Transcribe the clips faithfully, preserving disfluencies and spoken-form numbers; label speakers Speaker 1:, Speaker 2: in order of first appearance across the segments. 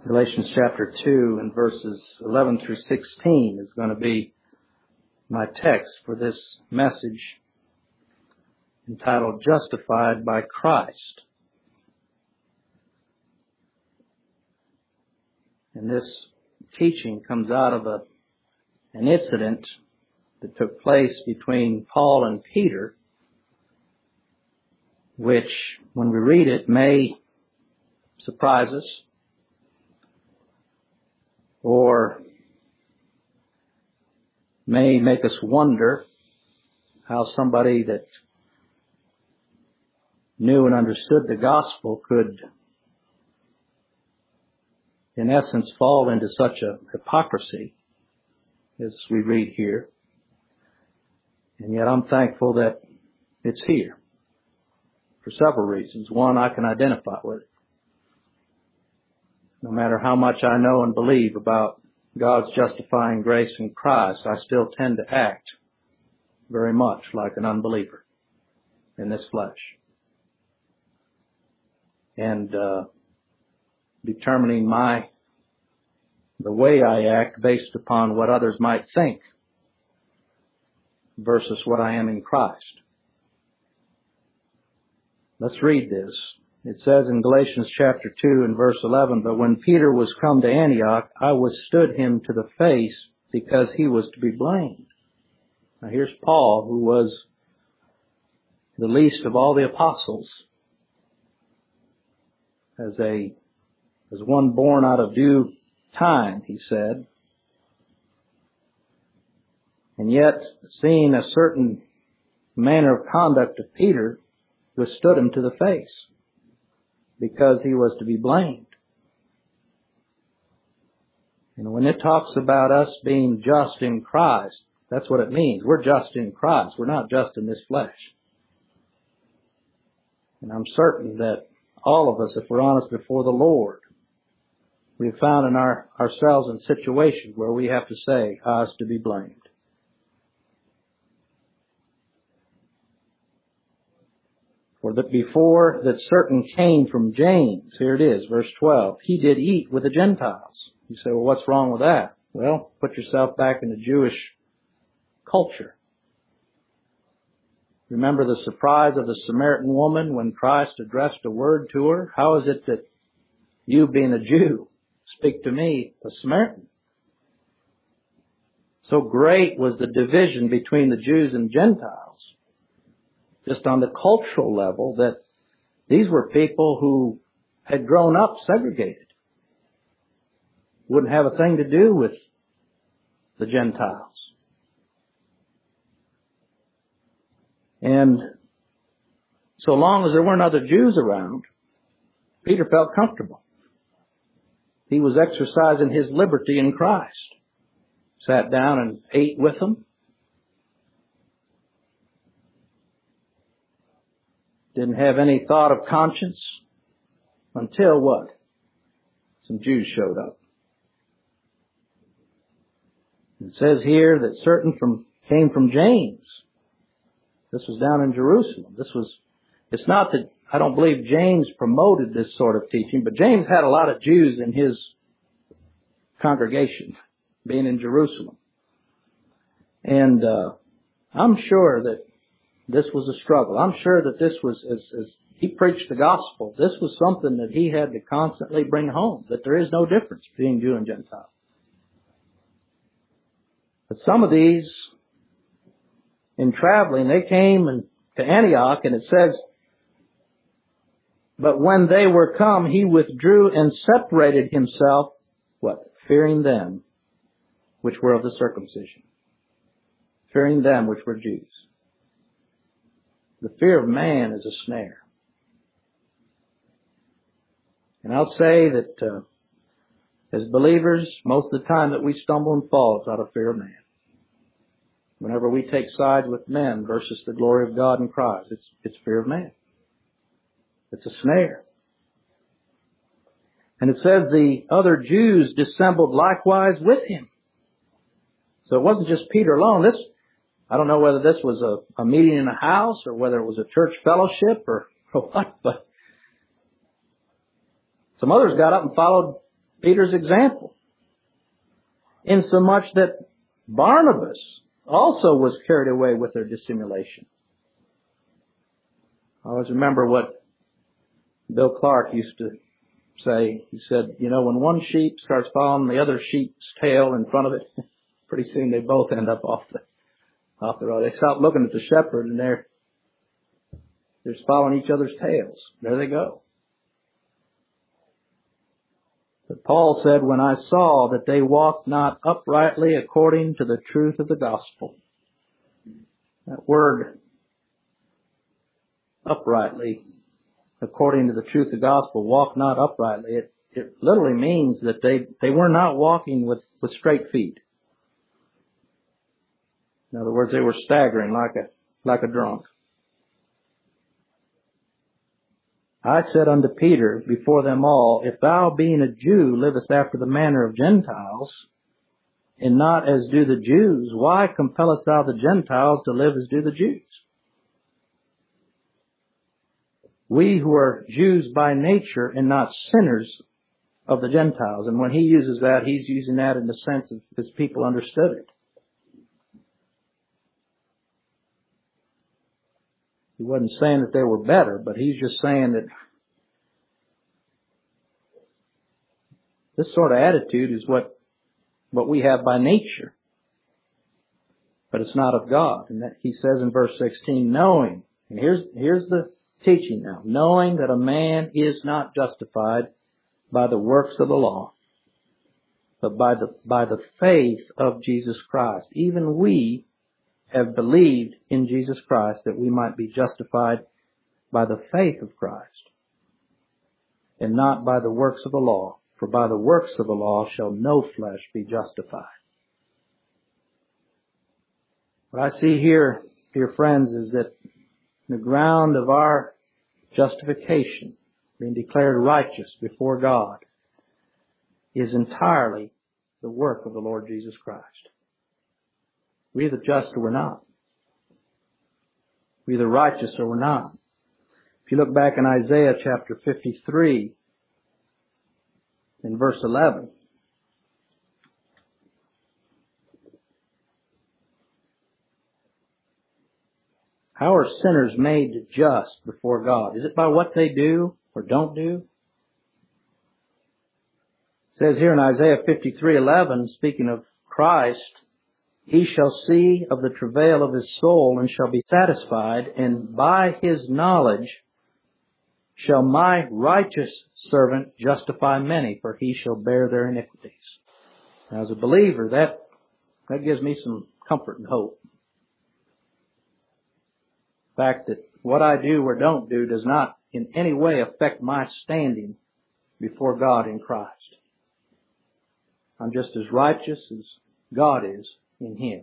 Speaker 1: Galatians chapter two and verses eleven through sixteen is going to be my text for this message entitled Justified by Christ. And this teaching comes out of a, an incident that took place between Paul and Peter, which, when we read it, may surprise us or may make us wonder how somebody that knew and understood the gospel could, in essence, fall into such a hypocrisy as we read here. And yet I'm thankful that it's here for several reasons. One, I can identify with it. No matter how much I know and believe about God's justifying grace in Christ, I still tend to act very much like an unbeliever in this flesh. And uh, determining my the way I act based upon what others might think versus what I am in Christ. Let's read this. It says in Galatians chapter two and verse eleven, "But when Peter was come to Antioch, I withstood him to the face because he was to be blamed." Now here's Paul, who was the least of all the apostles, as a as one born out of due time, he said. And yet, seeing a certain manner of conduct of Peter, withstood him to the face, because he was to be blamed. And when it talks about us being just in Christ, that's what it means. We're just in Christ. We're not just in this flesh. And I'm certain that all of us, if we're honest before the Lord, we've found in our, ourselves in situations where we have to say, I was to be blamed. For that before that certain came from James, here it is, verse twelve, he did eat with the Gentiles. You say, well, what's wrong with that? Well, put yourself back in the Jewish culture. Remember the surprise of the Samaritan woman when Christ addressed a word to her? How is it that you, being a Jew, speak to me, a Samaritan? So great was the division between the Jews and Gentiles, just on the cultural level, that these were people who had grown up segregated, wouldn't have a thing to do with the Gentiles. And so long as there weren't other Jews around, Peter felt comfortable. He was exercising his liberty in Christ. Sat down and ate with them. Didn't have any thought of conscience until what? Some Jews showed up. It says here that certain from came from James. This was down in Jerusalem. This was, it's not that, I don't believe James promoted this sort of teaching, but James had a lot of Jews in his congregation, being in Jerusalem. And uh, I'm sure that this was a struggle. I'm sure that this was, as, as he preached the gospel, this was something that he had to constantly bring home, that there is no difference between Jew and Gentile. But some of these, in traveling, they came and, to Antioch, and it says, but when they were come, he withdrew and separated himself, what? Fearing them which were of the circumcision. Fearing them which were Jews. The fear of man is a snare. And I'll say that uh, as believers, most of the time that we stumble and fall is out of fear of man. Whenever we take sides with men versus the glory of God in Christ, it's, it's fear of man. It's a snare. And it says the other Jews dissembled likewise with him. So it wasn't just Peter alone. This, I don't know whether this was a, a meeting in a house or whether it was a church fellowship or, or what, but some others got up and followed Peter's example. Insomuch that Barnabas also was carried away with their dissimulation. I always remember what Bill Clark used to say. He said, you know, when one sheep starts following the other sheep's tail in front of it, pretty soon they both end up off the off the road. They stop looking at the shepherd and they're they're following each other's tails. There they go. But Paul said, when I saw that they walked not uprightly according to the truth of the gospel. That word, uprightly, according to the truth of the gospel, walk not uprightly, it, it literally means that they, they were not walking with, with straight feet. In other words, they were staggering like a, like a drunk. I said unto Peter before them all, if thou being a Jew livest after the manner of Gentiles, and not as do the Jews, why compellest thou the Gentiles to live as do the Jews? We who are Jews by nature and not sinners of the Gentiles. And when he uses that, he's using that in the sense of his people understood it. He wasn't saying that they were better, but he's just saying that this sort of attitude is what, what we have by nature. But it's not of God. And that he says in verse sixteen, knowing, and here's, here's the teaching now, knowing that a man is not justified by the works of the law, but by the, by the faith of Jesus Christ. Even we have believed in Jesus Christ that we might be justified by the faith of Christ and not by the works of the law. For by the works of the law shall no flesh be justified. What I see here, dear friends, is that the ground of our justification, being declared righteous before God, is entirely the work of the Lord Jesus Christ. We're either just or we're not. We're either righteous or we're not. If you look back in Isaiah chapter fifty-three, in verse eleven, how are sinners made just before God? Is it by what they do or don't do? It says here in Isaiah fifty-three eleven, speaking of Christ, he shall see of the travail of his soul and shall be satisfied, and by his knowledge shall my righteous servant justify many, for he shall bear their iniquities. Now, as a believer, that, that gives me some comfort and hope. The fact that what I do or don't do does not in any way affect my standing before God in Christ. I'm just as righteous as God is in Him.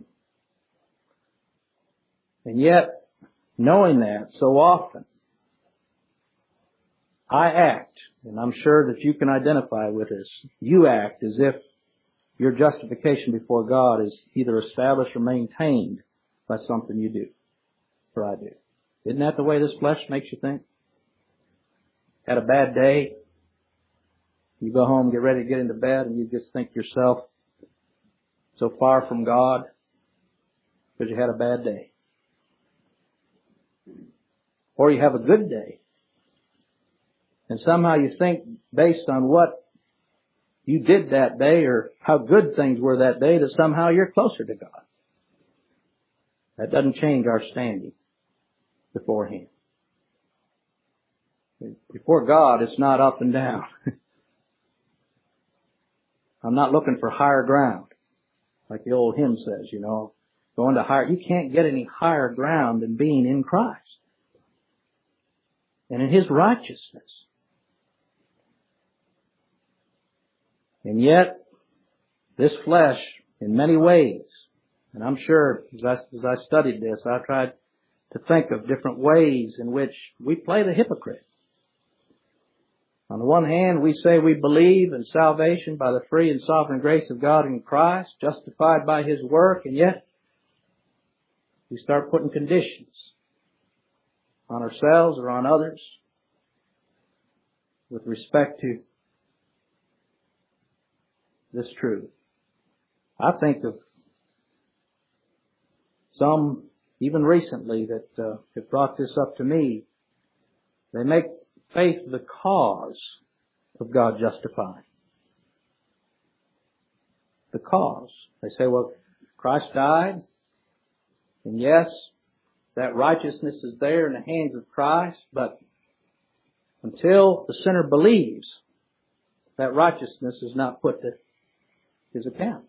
Speaker 1: And yet, knowing that so often, I act, and I'm sure that you can identify with this, you act as if your justification before God is either established or maintained by something you do, or I do. Isn't that the way this flesh makes you think? Had a bad day, you go home, get ready to get into bed, and you just think to yourself, so far from God, because you had a bad day. Or you have a good day, and somehow you think, based on what you did that day or how good things were that day, that somehow you're closer to God. That doesn't change our standing before Him. Before God, it's not up and down. I'm not looking for higher ground, like the old hymn says, you know. Going to higher, you can't get any higher ground than being in Christ and in His righteousness. And yet, this flesh, in many ways, and I'm sure as I, as I studied this, I tried to think of different ways in which we play the hypocrite. On the one hand, we say we believe in salvation by the free and sovereign grace of God in Christ, justified by His work, and yet we start putting conditions on ourselves or on others with respect to this truth. I think of some, even recently, that uh, have brought this up to me. They make faith the cause of God justifying. The cause. They say, well, Christ died, and yes, that righteousness is there in the hands of Christ, but until the sinner believes, that righteousness is not put to his account.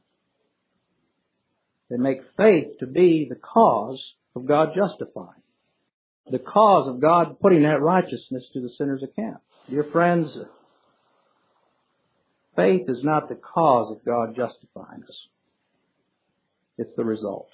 Speaker 1: They make faith to be the cause of God justifying. The cause of God putting that righteousness to the sinner's account. Dear friends, faith is not the cause of God justifying us. It's the result.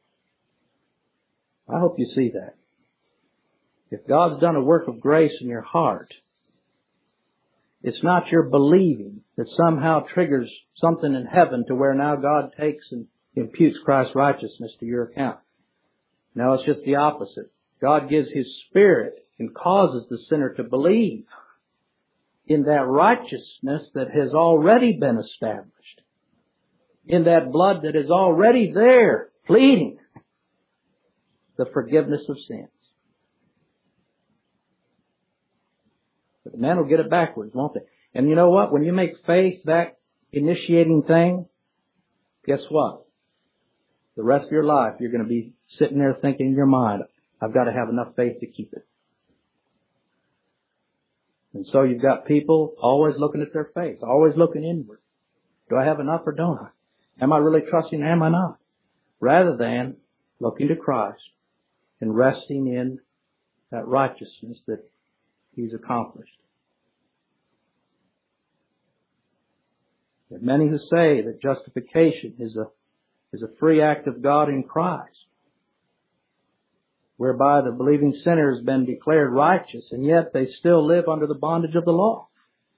Speaker 1: I hope you see that. If God's done a work of grace in your heart, it's not your believing that somehow triggers something in heaven to where now God takes and imputes Christ's righteousness to your account. No, it's just the opposite. God gives His Spirit and causes the sinner to believe in that righteousness that has already been established, in that blood that is already there, pleading the forgiveness of sins. But the men will get it backwards, won't they? And you know what? When you make faith that initiating thing, guess what? The rest of your life, you're going to be sitting there thinking in your mind, I've got to have enough faith to keep it. And so you've got people always looking at their faith, always looking inward. Do I have enough or don't I? Am I really trusting? Am I not? Rather than looking to Christ and resting in that righteousness that He's accomplished. There are many who say that justification is a is a free act of God in Christ, whereby the believing sinner has been declared righteous, and yet they still live under the bondage of the law.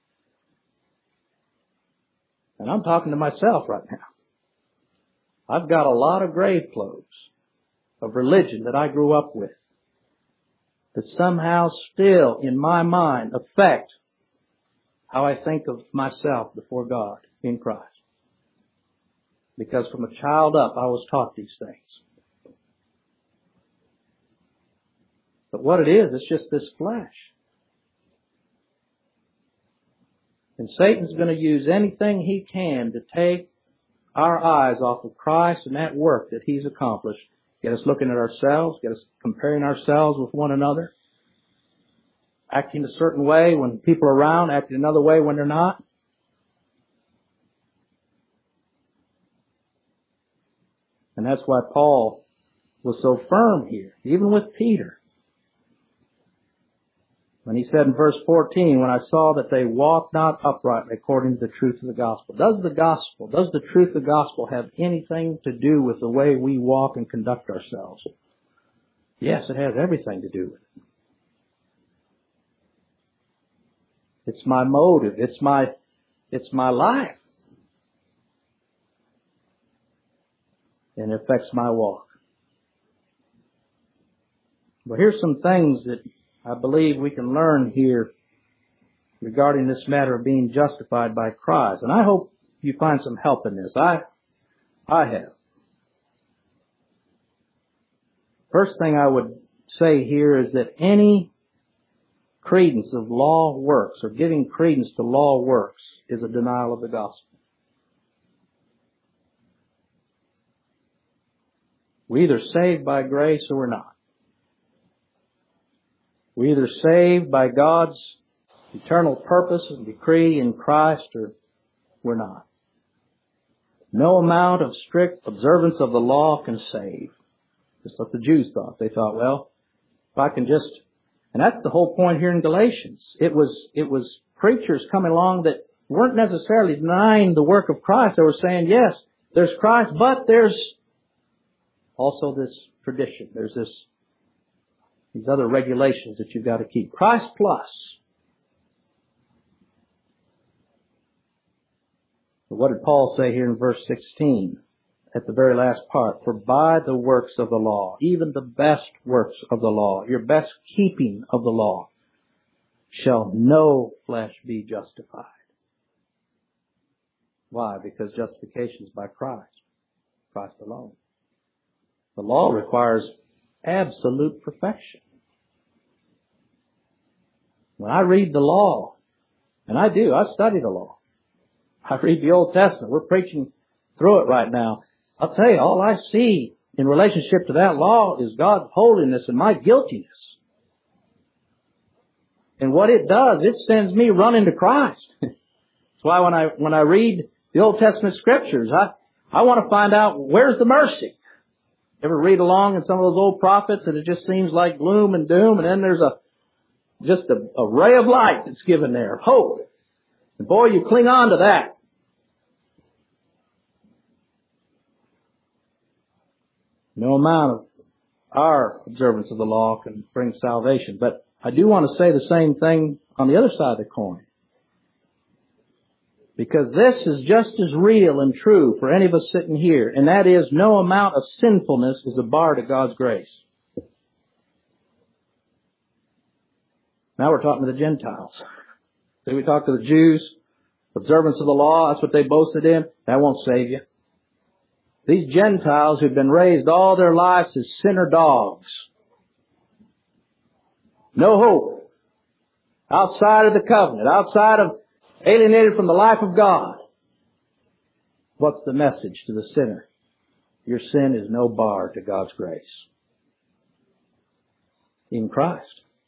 Speaker 1: And I'm talking to myself right now. I've got a lot of grave clothes of religion that I grew up with that somehow still, in my mind, affect how I think of myself before God in Christ. Because from a child up, I was taught these things. But what it is, it's just this flesh. And Satan's going to use anything he can to take our eyes off of Christ and that work that He's accomplished. Get us looking at ourselves, get us comparing ourselves with one another, acting a certain way when people are around, acting another way when they're not. And that's why Paul was so firm here, even with Peter. When he said in verse fourteen, when I saw that they walked not uprightly according to the truth of the gospel. Does the gospel, does the truth of the gospel have anything to do with the way we walk and conduct ourselves? Yes, it has everything to do with it. It's my motive. It's my, it's my life. And it affects my walk. Well, here's some things that I believe we can learn here regarding this matter of being justified by Christ. And I hope you find some help in this. I, I have. First thing I would say here is that any credence of law works or giving credence to law works is a denial of the gospel. We're either saved by grace or we're not. We're either saved by God's eternal purpose and decree in Christ or we're not. No amount of strict observance of the law can save. Just like the Jews thought. They thought, well, if I can just... And that's the whole point here in Galatians. It was, it was preachers coming along that weren't necessarily denying the work of Christ. They were saying, yes, there's Christ, but there's also this tradition. There's this, these other regulations that you've got to keep. Christ plus. But what did Paul say here in verse sixteen? At the very last part, for by the works of the law, even the best works of the law, your best keeping of the law, shall no flesh be justified. Why? Because justification is by Christ. Christ alone. The law requires absolute perfection. When I read the law, and I do, I study the law. I read the Old Testament. We're preaching through it right now. I'll tell you, all I see in relationship to that law is God's holiness and my guiltiness. And what it does, it sends me running to Christ. That's why when I when I read the Old Testament Scriptures, I, I want to find out, where's the mercy? Ever read along in some of those old prophets and it just seems like gloom and doom, and then there's a just a, a ray of light that's given there, hope. And boy, you cling on to that. No amount of our observance of the law can bring salvation. But I do want to say the same thing on the other side of the coin. Because this is just as real and true for any of us sitting here. And that is, no amount of sinfulness is a bar to God's grace. Now we're talking to the Gentiles. So we talk to the Jews, observance of the law, that's what they boasted in. That won't save you. These Gentiles who've been raised all their lives as sinner dogs. No hope. Outside of the covenant. Outside of, alienated from the life of God. What's the message to the sinner? Your sin is no bar to God's grace. In Christ.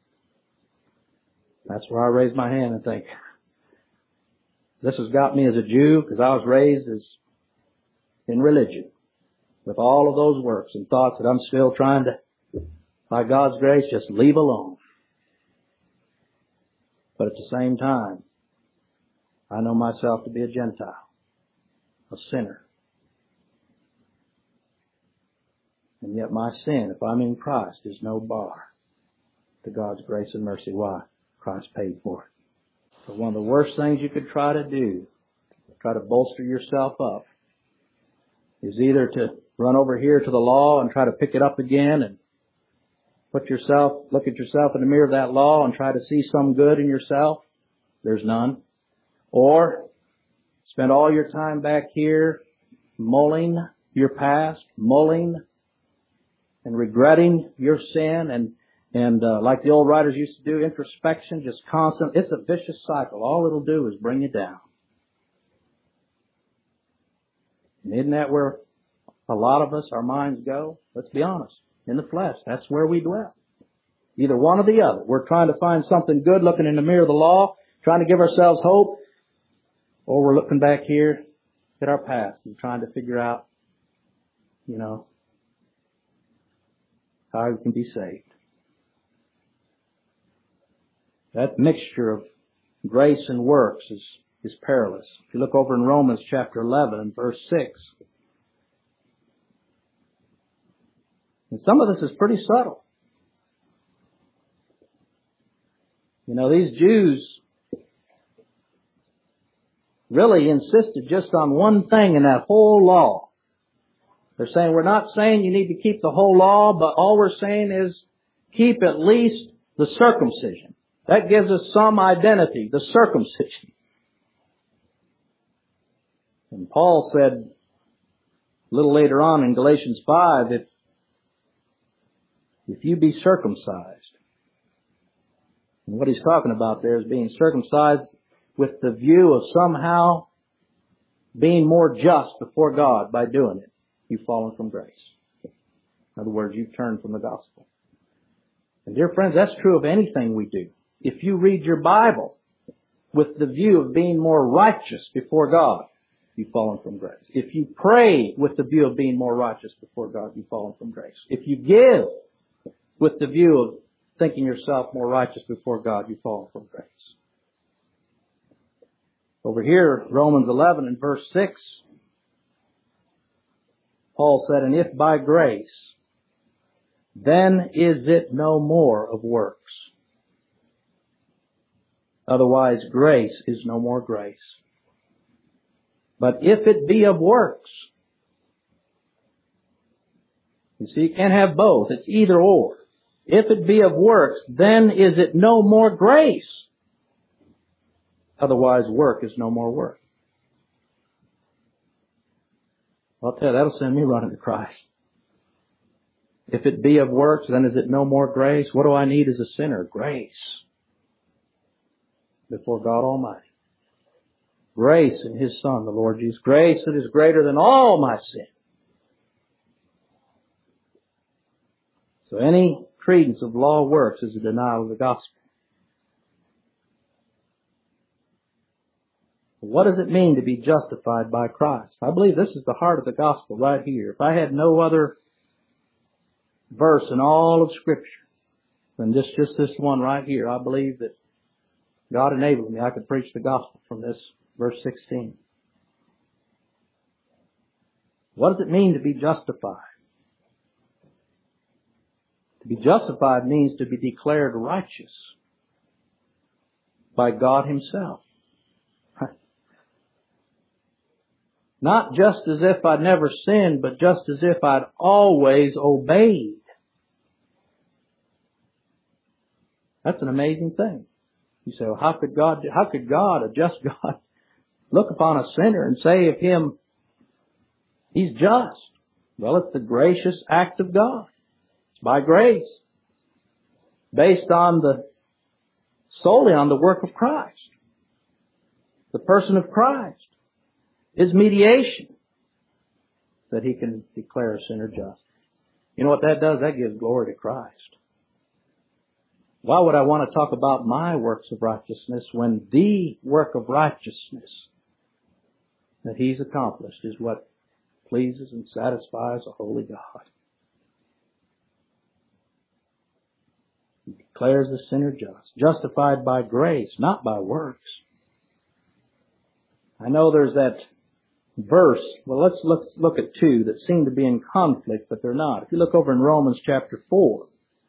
Speaker 1: That's where I raise my hand and think, this has got me as a Jew because I was raised as in religion with all of those works and thoughts that I'm still trying to, by God's grace, just leave alone. But at the same time, I know myself to be a Gentile, a sinner. And yet my sin, if I'm in Christ, is no bar to God's grace and mercy. Why? Christ paid for it. So one of the worst things you could try to do, try to bolster yourself up, is either to run over here to the law and try to pick it up again and put yourself, look at yourself in the mirror of that law and try to see some good in yourself. There's none. Or spend all your time back here mulling your past, mulling and regretting your sin, and and uh, like the old writers used to do, introspection, just constant. It's a vicious cycle. All it'll do is bring you down. And isn't that where a lot of us, our minds go? Let's be honest. In the flesh, that's where we dwell. Either one or the other. We're trying to find something good, looking in the mirror of the law, trying to give ourselves hope, or we're looking back here at our past and trying to figure out, you know, how we can be saved. That mixture of grace and works is, is perilous. If you look over in Romans chapter eleven and verse six, and some of this is pretty subtle. You know, these Jews really insisted just on one thing in that whole law. They're saying, we're not saying you need to keep the whole law, but all we're saying is keep at least the circumcision. That gives us some identity, the circumcision. And Paul said a little later on in Galatians five that if you be circumcised, and what he's talking about there is being circumcised with the view of somehow being more just before God by doing it, you've fallen from grace. In other words, you've turned from the gospel. And dear friends, that's true of anything we do. If you read your Bible with the view of being more righteous before God, you've fallen from grace. If you pray with the view of being more righteous before God, you've fallen from grace. If you give with the view of thinking yourself more righteous before God, you've fallen from grace. Over here, Romans eleven and verse six, Paul said, and if by grace, then is it no more of works. Otherwise, grace is no more grace. But if it be of works, you see, you can't have both. It's either or. If it be of works, then is it no more grace. Otherwise, work is no more work. I'll tell you, that'll send me running to Christ. If it be of works, then is it no more grace? What do I need as a sinner? Grace before God Almighty. Grace in His Son, the Lord Jesus. Grace that is greater than all my sin. So any credence of law works is a denial of the gospel. What does it mean to be justified by Christ? I believe this is the heart of the gospel right here. If I had no other verse in all of Scripture than just, just this one right here, I believe that God enabled me. I could preach the gospel from this verse sixteen. What does it mean to be justified? To be justified means to be declared righteous by God Himself. Not just as if I'd never sinned, but just as if I'd always obeyed. That's an amazing thing. You say, well, how could God, how could God, a just God, look upon a sinner and say of him, he's just? Well, it's the gracious act of God. It's by grace. Based on the, solely on the work of Christ. The person of Christ. His mediation. That He can declare a sinner just. You know what that does? That gives glory to Christ. Why would I want to talk about my works of righteousness when the work of righteousness that He's accomplished is what pleases and satisfies a holy God? He declares the sinner just, justified by grace, not by works. I know there's that verse, well let's look, look at two that seem to be in conflict, but they're not. If you look over in Romans chapter four,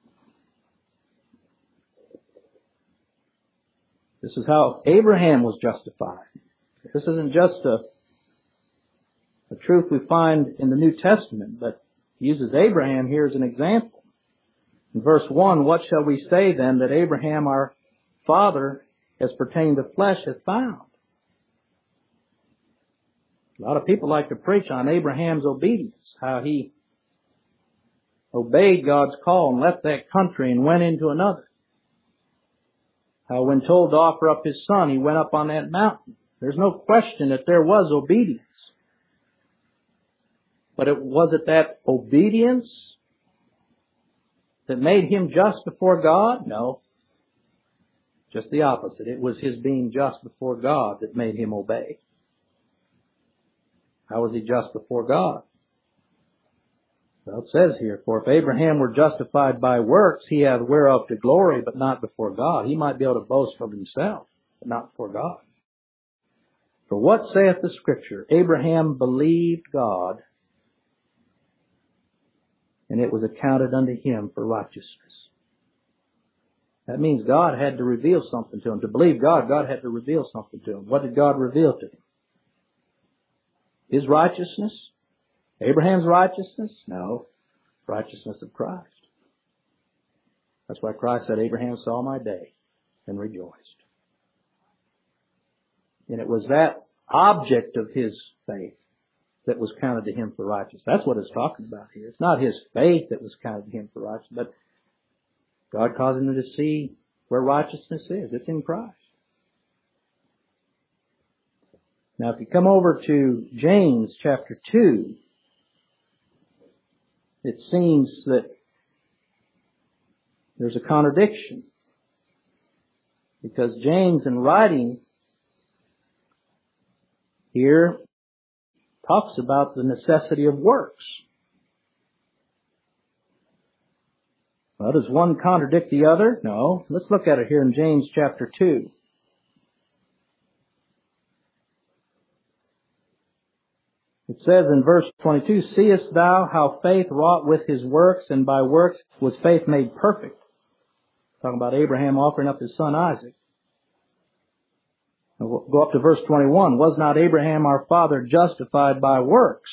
Speaker 1: this is how Abraham was justified. This isn't just a, a truth we find in the New Testament, but he uses Abraham here as an example. In verse one, what shall we say then that Abraham our father, as pertaining to flesh, hath found? A lot of people like to preach on Abraham's obedience, how he obeyed God's call and left that country and went into another. How when told to offer up his son, he went up on that mountain. There's no question that there was obedience. But it was it that obedience that made him just before God? No. Just the opposite. It was his being just before God that made him obey. How was he just before God? Well, it says here, for if Abraham were justified by works, he hath whereof to glory, but not before God. He might be able to boast of himself, but not before God. For what saith the Scripture? Abraham believed God, and it was accounted unto him for righteousness. That means God had to reveal something to him. To believe God, God had to reveal something to him. What did God reveal to him? His righteousness? Abraham's righteousness? No. Righteousness of Christ. That's why Christ said, Abraham saw my day and rejoiced. And it was that object of his faith that was counted to him for righteousness. That's what it's talking about here. It's not his faith that was counted to him for righteousness, but God caused him to see where righteousness is. It's in Christ. Now, if you come over to James chapter two, it seems that there's a contradiction. Because James, in writing here, talks about the necessity of works. Well, does one contradict the other? No. Let's look at it here in James chapter two. It says in verse twenty-two, seest thou how faith wrought with his works, and by works was faith made perfect? Talking about Abraham offering up his son Isaac. Now we'll go up to verse twenty-one. Was not Abraham our father justified by works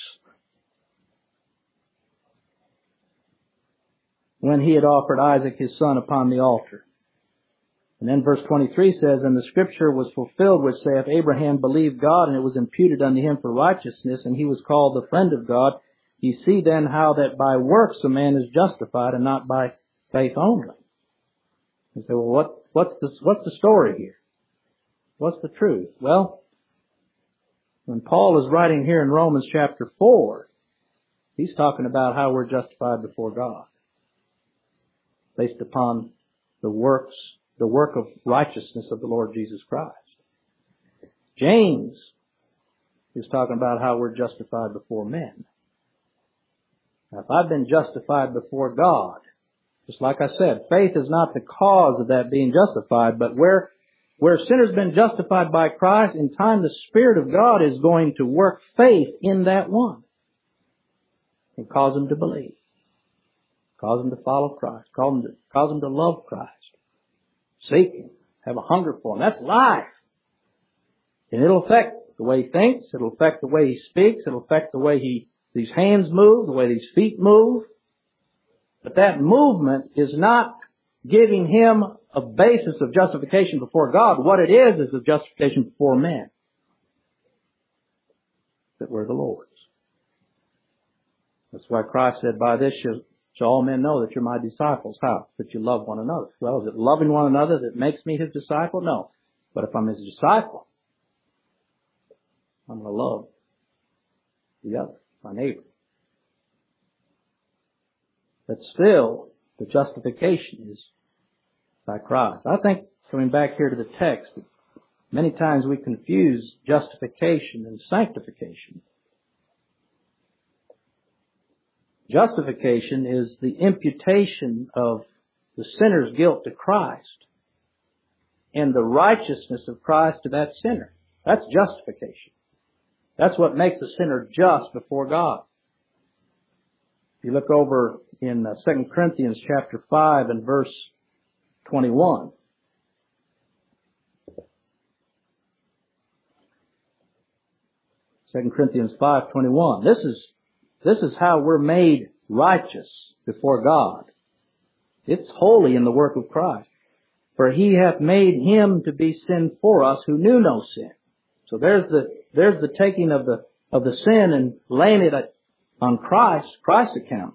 Speaker 1: when he had offered Isaac his son upon the altar? And then verse twenty-three says, and the scripture was fulfilled which saith, Abraham believed God, and it was imputed unto him for righteousness, and he was called the friend of God. You see then how that by works a man is justified, and not by faith only. You say, well, what, what's the, what's the story here? What's the truth? Well, when Paul is writing here in Romans chapter four, he's talking about how we're justified before God, based upon the works, the work of righteousness of the Lord Jesus Christ. James is talking about how we're justified before men. Now, if I've been justified before God, just like I said, faith is not the cause of that being justified, but where, where a sinner's been justified by Christ, in time the Spirit of God is going to work faith in that one and cause him to believe, cause him to follow Christ, cause him to, cause him to love Christ, seek Him, have a hunger for Him. That's life. And it'll affect the way he thinks, it'll affect the way he speaks, it'll affect the way he, these hands move, the way these feet move. But that movement is not giving him a basis of justification before God. What it is is a justification before men, that we're the Lord's. That's why Christ said, by this shall all men know that you're my disciples. How? That you love one another. Well, is it loving one another that makes me His disciple? No. But if I'm His disciple, I'm going to love the other, my neighbor. But still, the justification is by Christ. I think, coming back here to the text, many times we confuse justification and sanctification. Justification is the imputation of the sinner's guilt to Christ and the righteousness of Christ to that sinner. That's justification. That's what makes a sinner just before God. If you look over in Second Corinthians chapter five and verse twenty-one. Second Corinthians five twenty-one. This is This is how we're made righteous before God. It's wholly in the work of Christ. For He hath made Him to be sin for us who knew no sin. So there's the, there's the taking of the, of the sin and laying it on Christ, Christ's account.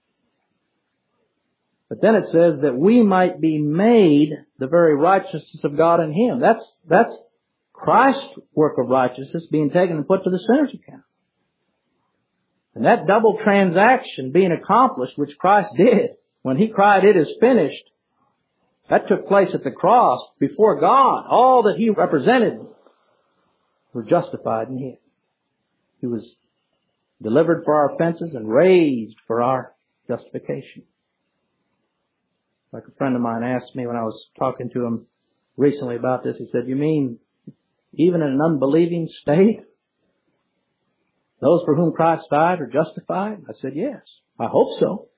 Speaker 1: But then it says that we might be made the very righteousness of God in Him. That's, that's Christ's work of righteousness being taken and put to the sinner's account. And that double transaction being accomplished, which Christ did when He cried, it is finished, that took place at the cross before God. All that He represented were justified in Him. He was delivered for our offenses and raised for our justification. Like a friend of mine asked me when I was talking to him recently about this, he said, you mean even in an unbelieving state, those for whom Christ died are justified? I said, yes, I hope so.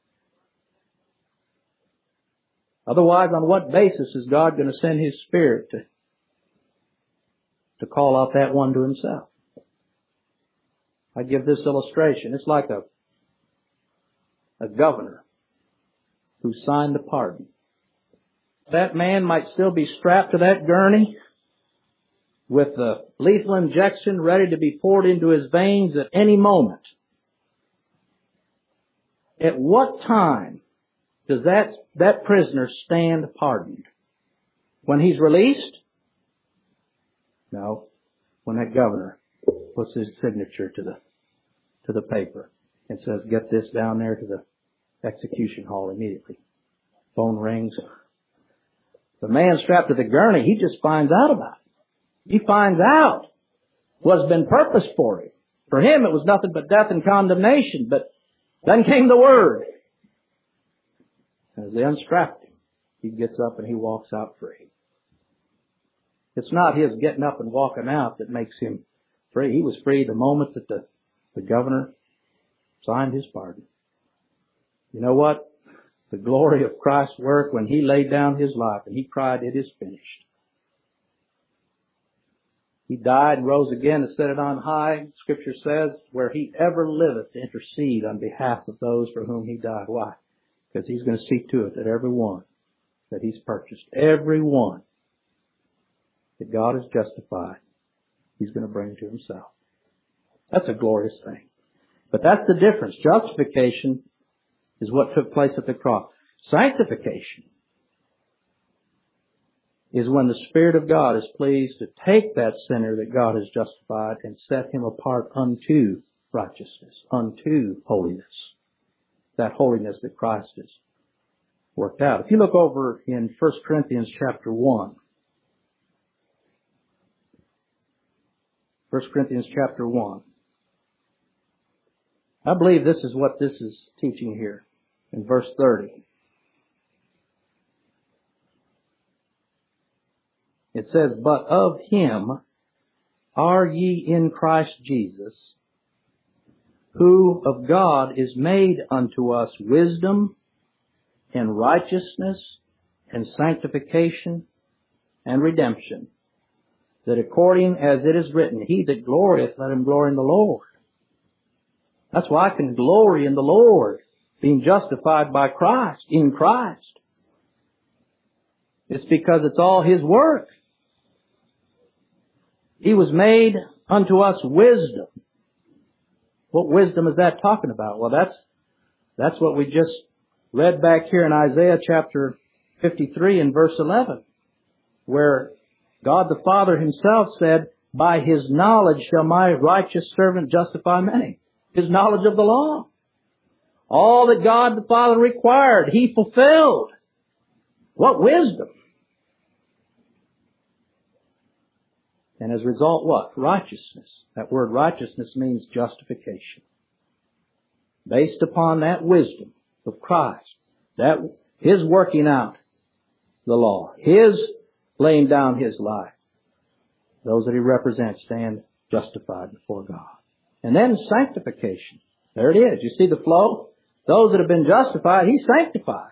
Speaker 1: Otherwise, on what basis is God going to send His Spirit to, to call out that one to Himself? I give this illustration. It's like a, a governor who signed the pardon. That man might still be strapped to that gurney with the lethal injection ready to be poured into his veins at any moment. At what time does that, that prisoner stand pardoned? When he's released? No. When that governor puts his signature to the, to the paper and says, get this down there to the execution hall immediately. Phone rings. The man strapped to the gurney, he just finds out about it. He finds out what's been purposed for him. For him, it was nothing but death and condemnation. But then came the word. As they unstrapped him, he gets up and he walks out free. It's not his getting up and walking out that makes him free. He was free the moment that the, the governor signed his pardon. You know what? The glory of Christ's work when He laid down His life and He cried, it is finished. He died and rose again to set it on high. Scripture says, where He ever liveth to intercede on behalf of those for whom He died. Why? Because He's going to see to it that every one that He's purchased. Every one that God has justified, He's going to bring to Himself. That's a glorious thing. But that's the difference. Justification is what took place at the cross. Sanctification is when the Spirit of God is pleased to take that sinner that God has justified and set him apart unto righteousness, unto holiness. That holiness that Christ has worked out. If you look over in First Corinthians chapter one, First Corinthians chapter one, I believe this is what this is teaching here in verse thirty. It says, "But of Him are ye in Christ Jesus, who of God is made unto us wisdom and righteousness and sanctification and redemption, that according as it is written, He that glorieth, let him glory in the Lord." That's why I can glory in the Lord, being justified by Christ, in Christ. It's because it's all His work. He was made unto us wisdom. What wisdom is that talking about? Well, that's, that's what we just read back here in Isaiah chapter fifty-three and verse eleven, where God the Father Himself said, "By His knowledge shall my righteous servant justify many." His knowledge of the law. All that God the Father required, He fulfilled. What wisdom! And as a result, what? Righteousness. That word righteousness means justification. Based upon that wisdom of Christ, that His working out the law, His laying down His life, those that He represents stand justified before God. And then sanctification. There it is. You see the flow? Those that have been justified, He sanctifies.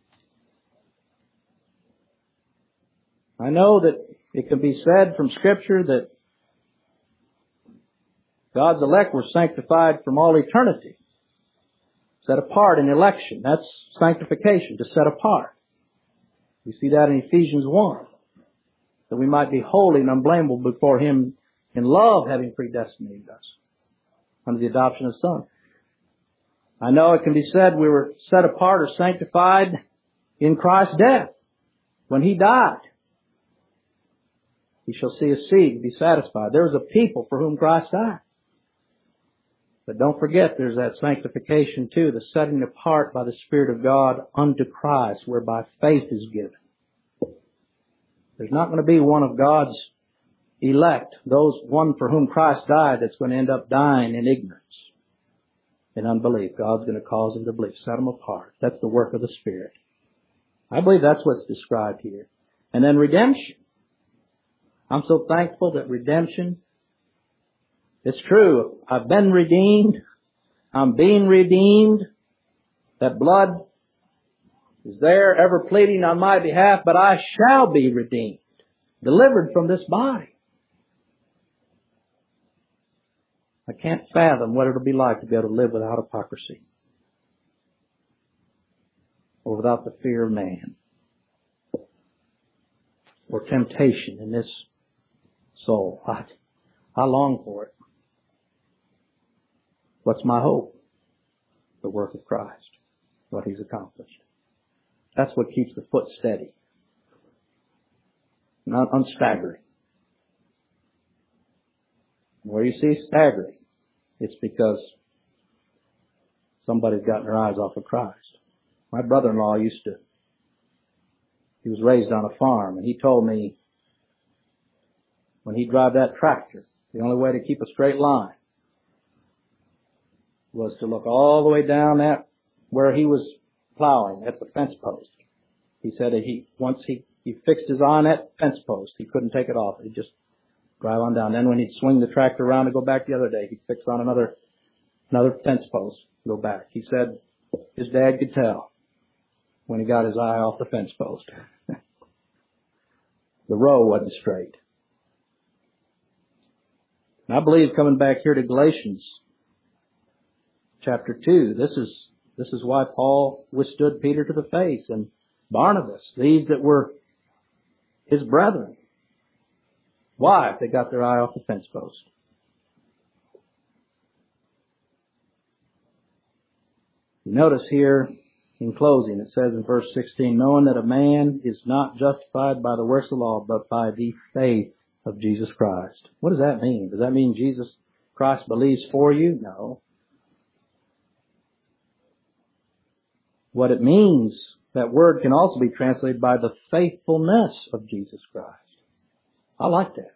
Speaker 1: I know that it can be said from Scripture that God's elect were sanctified from all eternity. Set apart in election. That's sanctification, to set apart. We see that in Ephesians one. That we might be holy and unblameable before Him in love, having predestinated us under the adoption of Son. I know it can be said we were set apart or sanctified in Christ's death. When He died, He shall see His seed and be satisfied. There's a people for whom Christ died. But don't forget, there's that sanctification too, the setting apart by the Spirit of God unto Christ, whereby faith is given. There's not going to be one of God's elect, those one for whom Christ died, that's going to end up dying in ignorance, in unbelief. God's going to cause them to believe, set them apart. That's the work of the Spirit. I believe that's what's described here. And then redemption. I'm so thankful that redemption, it's true. I've been redeemed. I'm being redeemed. That blood is there ever pleading on my behalf, but I shall be redeemed, delivered from this body. I can't fathom what it'll be like to be able to live without hypocrisy or without the fear of man or temptation in this soul. I, I long for it. What's my hope? The work of Christ, what He's accomplished. That's what keeps the foot steady, not unstaggering. Where you see staggering, it's because somebody's gotten their eyes off of Christ. My brother-in-law used to, he was raised on a farm, and he told me when he'd drive that tractor, the only way to keep a straight line was to look all the way down at where he was plowing at the fence post. He said that he, once he, he fixed his eye on that fence post, he couldn't take it off. He'd just drive on down. Then when he'd swing the tractor around to go back the other day, he'd fix on another, another fence post, go back. He said his dad could tell when he got his eye off the fence post. The row wasn't straight. And I believe, coming back here to Galatians chapter two, this is, this is why Paul withstood Peter to the face and Barnabas, these that were his brethren. Why? They got their eye off the fence post. Notice here in closing, it says in verse sixteen, knowing that a man is not justified by the works of the law, but by the faith of Jesus Christ. What does that mean? Does that mean Jesus Christ believes for you? No. What it means, that word can also be translated by the faithfulness of Jesus Christ. I like that.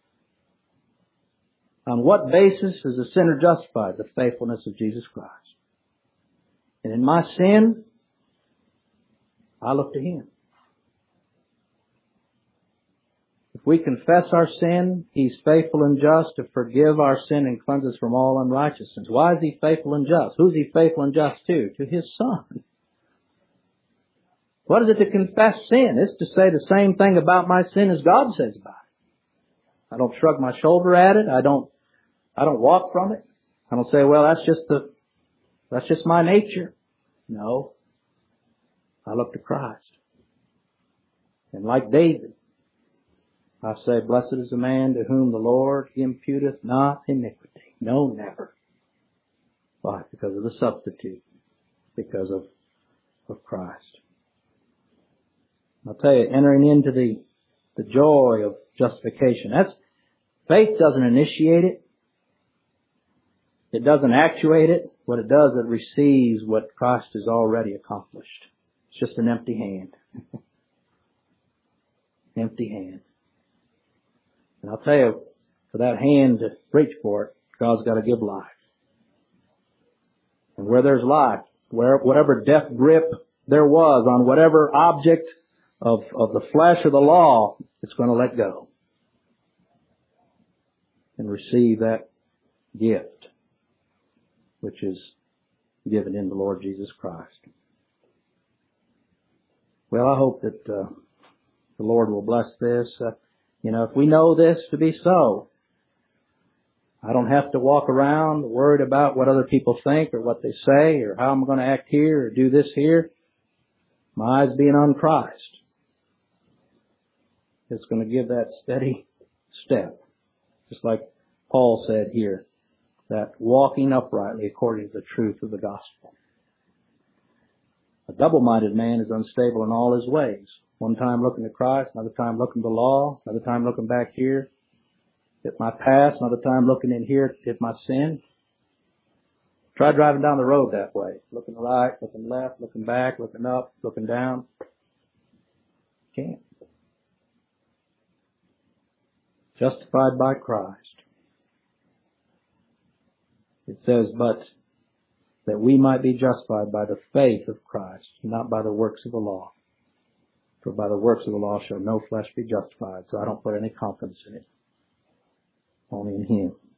Speaker 1: On what basis is a sinner justified? The faithfulness of Jesus Christ. And in my sin, I look to Him. If we confess our sin, He's faithful and just to forgive our sin and cleanse us from all unrighteousness. Why is He faithful and just? Who's He faithful and just to? To His Son. What is it to confess sin? It's to say the same thing about my sin as God says about it. I don't shrug my shoulder at it. I don't, I don't walk from it. I don't say, well, that's just the, that's just my nature. No. I look to Christ. And like David, I say, blessed is the man to whom the Lord imputeth not iniquity. No, never. Why? Because of the substitute. Because of, of Christ. I'll tell you, entering into the, the joy of justification. That's, faith doesn't initiate it. It doesn't actuate it. What it does, it receives what Christ has already accomplished. It's just an empty hand. Empty hand. And I'll tell you, for that hand to reach for it, God's got to give life. And where there's life, where whatever death grip there was on whatever object of, of the flesh or the law, it's going to let go. And receive that gift, which is given in the Lord Jesus Christ. Well, I hope that uh, the Lord will bless this. Uh, you know, if we know this to be so, I don't have to walk around worried about what other people think or what they say or how I'm going to act here or do this here. My eyes being on Christ. It's going to give that steady step. Just like Paul said here, that walking uprightly according to the truth of the gospel. A double-minded man is unstable in all his ways. One time looking to Christ, another time looking to the law, another time looking back here at my past, another time looking in here at my sin. Try driving down the road that way. Looking right, looking left, looking back, looking up, looking down. Can't. Justified by Christ. It says, but that we might be justified by the faith of Christ, not by the works of the law. For by the works of the law shall no flesh be justified. So I don't put any confidence in it. Only in Him.